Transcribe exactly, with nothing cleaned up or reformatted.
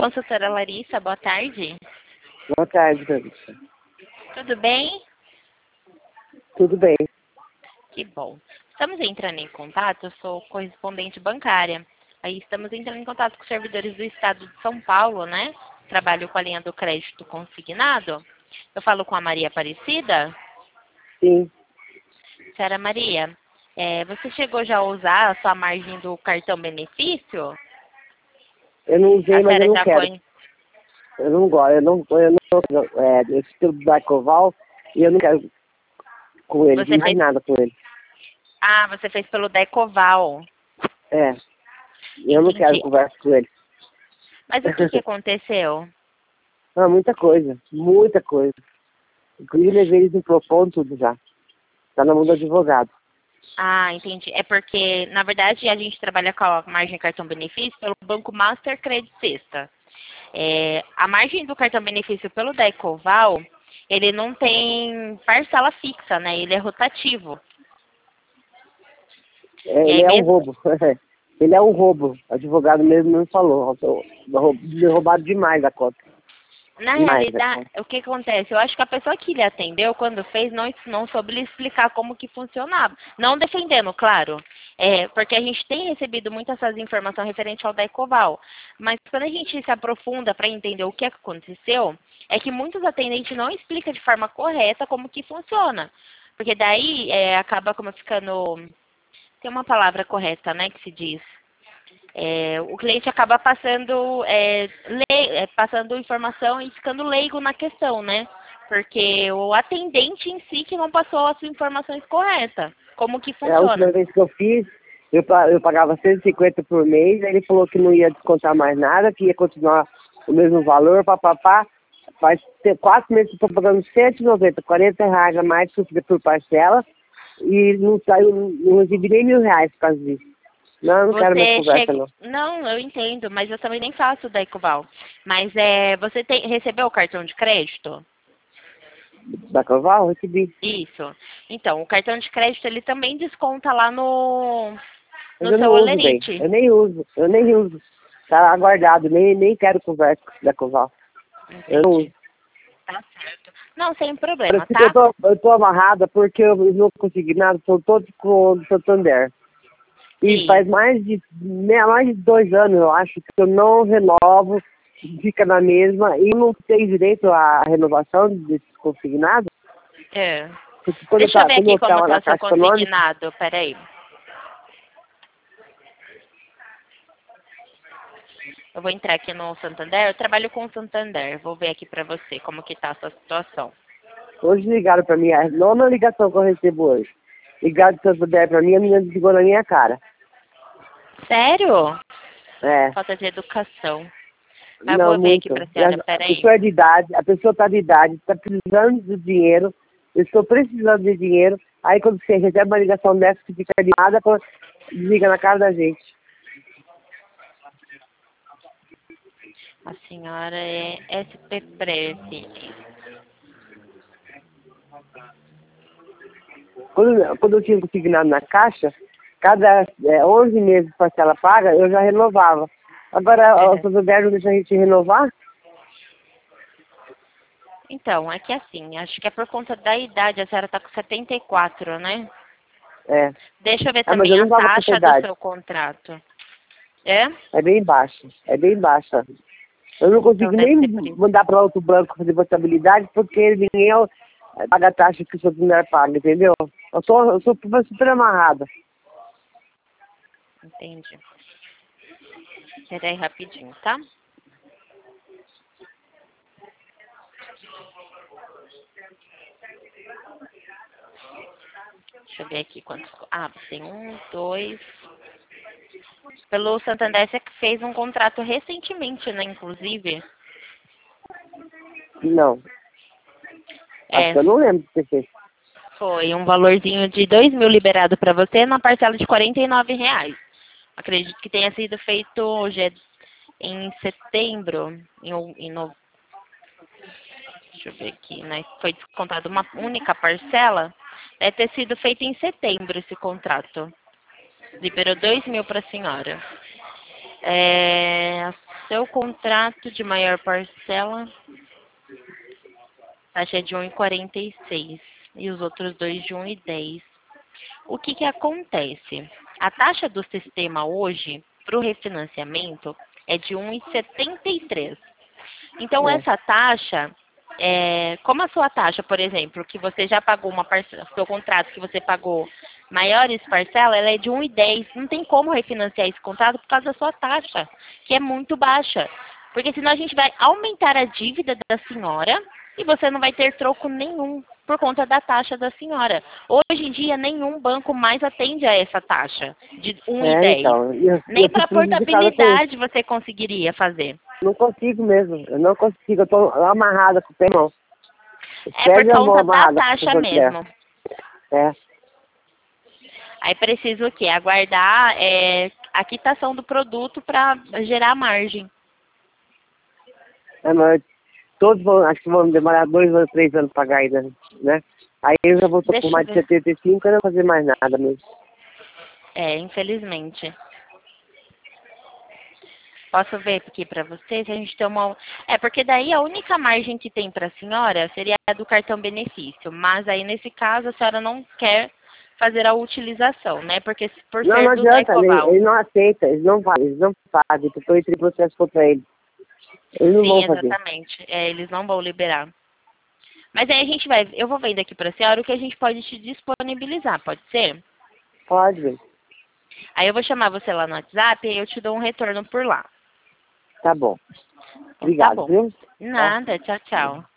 Consultora Larissa, boa tarde. Boa tarde, Larissa. Tudo bem? Tudo bem. Que bom. Estamos entrando em contato, eu sou correspondente bancária. Aí estamos entrando em contato com os servidores do estado de São Paulo, né? Trabalho com a linha do crédito consignado. Eu falo com a Maria Aparecida? Sim. Senhora Maria, é, você chegou já a usar a sua margem do cartão benefício? Eu não usei, A mas eu senhora não já quero. foi... Eu não gosto. Eu não, eu não, é, eu estudo da Coval e eu não quero com ele, Você mais fez... nada com ele. Ah, você fez pelo Decoval. É. Eu não quero Entendi. conversa com ele. Mas o que, que aconteceu? Ah, muita coisa. Muita coisa. Inclusive, levei eles no Procon tudo já. Tá na mão do advogado. Ah, entendi. É porque, na verdade, a gente trabalha com a margem cartão benefício pelo Banco Master Credit Sexta. É, a margem do cartão benefício pelo Decoval, ele não tem parcela fixa, né? Ele é rotativo. É, E ele aí é um mesmo... roubo. Ele é um roubo. O advogado mesmo me falou. Me roubaram demais a conta. Na Demais a realidade, conta. o que acontece? Eu acho que a pessoa que lhe atendeu, quando fez, não, não soube lhe explicar como que funcionava. Não defendendo, claro. É, porque a gente tem recebido muitas essas informações referentes ao Decoval. Mas quando a gente se aprofunda para entender o que aconteceu, é que muitos atendentes não explicam de forma correta como que funciona. Porque daí é, acaba como ficando... Tem uma palavra correta, né, que se diz. É, o cliente acaba passando, é, le, é, passando informação e ficando leigo na questão, né? Porque o atendente em si que não passou as informações corretas. Como que É, a última funciona? vez que eu fiz, eu, pa- eu pagava cento e cinquenta por mês, aí ele falou que não ia descontar mais nada, que ia continuar o mesmo valor, papapá. Faz te- quatro meses que eu estou pagando cento e noventa, quarenta reais a mais por por parcela, e não saiu, não recebi nem mil reais por causa disso. Não, eu não quero mais Você conversa, chega... não. Não, eu entendo, mas eu também nem faço da Ecoval. Mas é, você tem, recebeu o cartão de crédito? Da Coval, recebi. Isso. Então, o cartão de crédito, ele também desconta lá no, Mas no eu não seu uso bem, Olerite. eu nem uso, eu nem uso. Tá aguardado, nem, nem quero conversa da Coval. Eu não uso. Entendi. Tá certo. Não, sem problema, Parece que eu tá? tô, eu tô amarrada porque eu não consegui nada, estou todo com o Santander. E Sim. faz mais de, me- mais de dois anos, eu acho, que eu não renovo, fica na mesma, e não tenho direito à renovação desses consignados, É. porque quando eu Deixa eu ta- ver quando aqui eu como estava tá na o seu Caixa Econômica, consignado. Peraí. Eu vou entrar aqui no Santander. Eu trabalho com o Santander. Vou ver aqui pra você como que tá a sua situação. hoje ligaram para mim, a nona ligação que eu recebo hoje. Ligaram do Santander para mim, a menina desligou na minha cara. Sério? É, Falta de educação. Ah, eu não, vou ver aqui muito. pra E A senhora. a Peraí. pessoa é de idade, a pessoa está de idade, está precisando do dinheiro, eu estou precisando de dinheiro, aí quando você recebe uma ligação dessa, você fica animada, quando desliga na cara da gente. A senhora é S P Pref. Quando, quando eu tinha consignado na Caixa, cada é, onze meses de parcela paga, eu já renovava. Agora, o É. Santander não deixa a gente renovar? Então, é que assim, acho que é por conta da idade. A senhora tá com setenta e quatro, né? É. Deixa eu ver Ah, mas também eu a não estava com essa taxa do idade. seu contrato. É? É bem baixa. É bem baixa. Eu não Então consigo deve nem ser por isso. mandar para outro banco fazer portabilidade, porque ninguém é, paga a taxa que o Santander paga, entendeu? Eu sou, eu sou super super amarrada. Entendi. Peraí rapidinho, tá? Deixa eu ver aqui quantos... Ah, tem um, dois... Pelo Santander, você que fez um contrato recentemente, né, inclusive. Não. Acho É, que eu não lembro de ter feito. foi um valorzinho de dois mil liberado para você na parcela de quarenta e nove reais. Acredito que tenha sido feito hoje é em setembro, em, ou- em no... deixa eu ver aqui, né? Foi descontado uma única parcela. Deve ter sido feito em setembro esse contrato. Liberou dois mil para a senhora. É, Seu contrato de maior parcela, taxa é de um vírgula quarenta e seis e os outros dois de um vírgula dez. O que que acontece? A taxa do sistema hoje, para o refinanciamento, é de um vírgula setenta e três. Então, É. essa taxa, é, como a sua taxa, por exemplo, que você já pagou uma parcela, seu contrato que você pagou maiores parcelas, ela é de um vírgula dez. Não tem como refinanciar esse contrato por causa da sua taxa, que é muito baixa. Porque senão a gente vai aumentar a dívida da senhora e você não vai ter troco nenhum por conta da taxa da senhora. Hoje em dia, nenhum banco mais atende a essa taxa de um vírgula É, dez. então. Eu, Nem eu para fico prejudicada com isso. portabilidade você conseguiria fazer. Não consigo mesmo. Eu não consigo. Eu tô amarrada com o pé, irmão. É por Perde a mão conta da amarrada taxa com o pé. mesmo. É. Aí precisa o quê? Aguardar é, a quitação do produto para gerar margem. É, mas todos vão, acho que vão demorar dois ou três anos para pagar ainda, né? Aí eu já vou tô Deixa por eu mais de ver. setenta e cinco, eu não vou fazer mais nada mesmo. É, infelizmente. Posso ver aqui para vocês? A gente tem uma... É, porque daí a única margem que tem para a senhora seria a do cartão benefício. Mas aí, nesse caso, a senhora não quer fazer a utilização, né? Porque por Não, ser não do adianta, ele, Decoval. ele não aceita, eles não fazem, eles não fazem, porque eu entrei em processo contra ele. Eles não Sim, vão fazer. exatamente. É, eles não vão liberar. Mas aí a gente vai... Eu vou vendo aqui para a senhora o que a gente pode te disponibilizar, pode ser? Pode, velho. Aí eu vou chamar você lá no WhatsApp e aí eu te dou um retorno por lá. Tá bom. Então tá Obrigado, bom. viu? Tá? Nada, tchau, tchau.